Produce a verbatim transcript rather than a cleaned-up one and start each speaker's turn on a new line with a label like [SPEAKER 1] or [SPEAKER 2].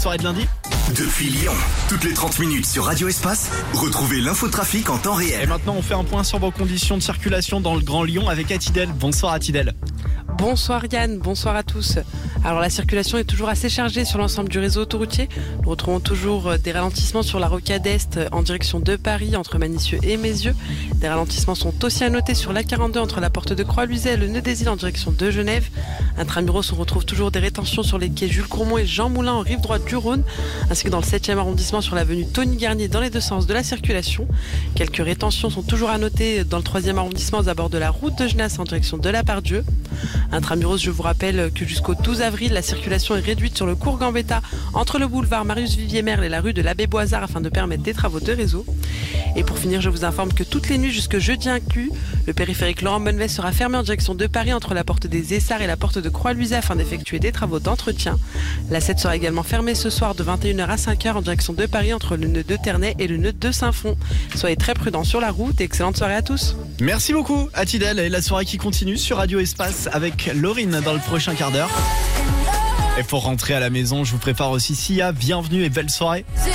[SPEAKER 1] soirée de lundi.
[SPEAKER 2] Depuis Lyon, toutes les trente minutes sur Radio Espace, retrouvez l'infotrafic en temps
[SPEAKER 1] Et
[SPEAKER 2] réel.
[SPEAKER 1] maintenant, on fait un point sur vos conditions de circulation dans le Grand Lyon avec Atidel. Bonsoir Atidel.
[SPEAKER 3] Bonsoir Yann, bonsoir à tous. Alors la circulation est toujours assez chargée sur l'ensemble du réseau autoroutier. Nous retrouvons toujours des ralentissements sur la rocade Est en direction de Paris entre Manicieux et Mézieux. Des ralentissements sont aussi à noter sur l'A quarante-deux entre la porte de Croix-Luisay et le nœud des îles en direction de Genève. Intramuros, on retrouve toujours des rétentions sur les quais Jules Courmont et Jean Moulin en rive droite du Rhône, ainsi que dans le septième arrondissement sur l'avenue Tony Garnier dans les deux sens de la circulation. Quelques rétentions sont toujours à noter dans le troisième arrondissement aux abords de la route de Genasse en direction de la Part-Dieu. Intramuros, je vous rappelle que jusqu'au douze avril, la circulation est réduite sur le cours Gambetta entre le boulevard Marius-Vivier-Merle et la rue de l'Abbé Boisard afin de permettre des travaux de réseau. Et pour finir, je vous informe que toutes les nuits jusque jeudi inclus, le périphérique Laurent Bonnevet sera fermé en direction de Paris entre la porte des Essarts et la porte de Croix-Luisay afin d'effectuer des travaux d'entretien. La sept sera également fermée ce soir de vingt et une heures à cinq heures en direction de Paris entre le nœud de Ternay et le nœud de Saint-Fond. Soyez très prudents sur la route et excellente soirée à tous.
[SPEAKER 1] Merci beaucoup Atidel et la soirée qui continue sur Radio Espace avec Laurine dans le prochain quart d'heure. Et pour rentrer à la maison, je vous prépare aussi Sia. Bienvenue et belle soirée.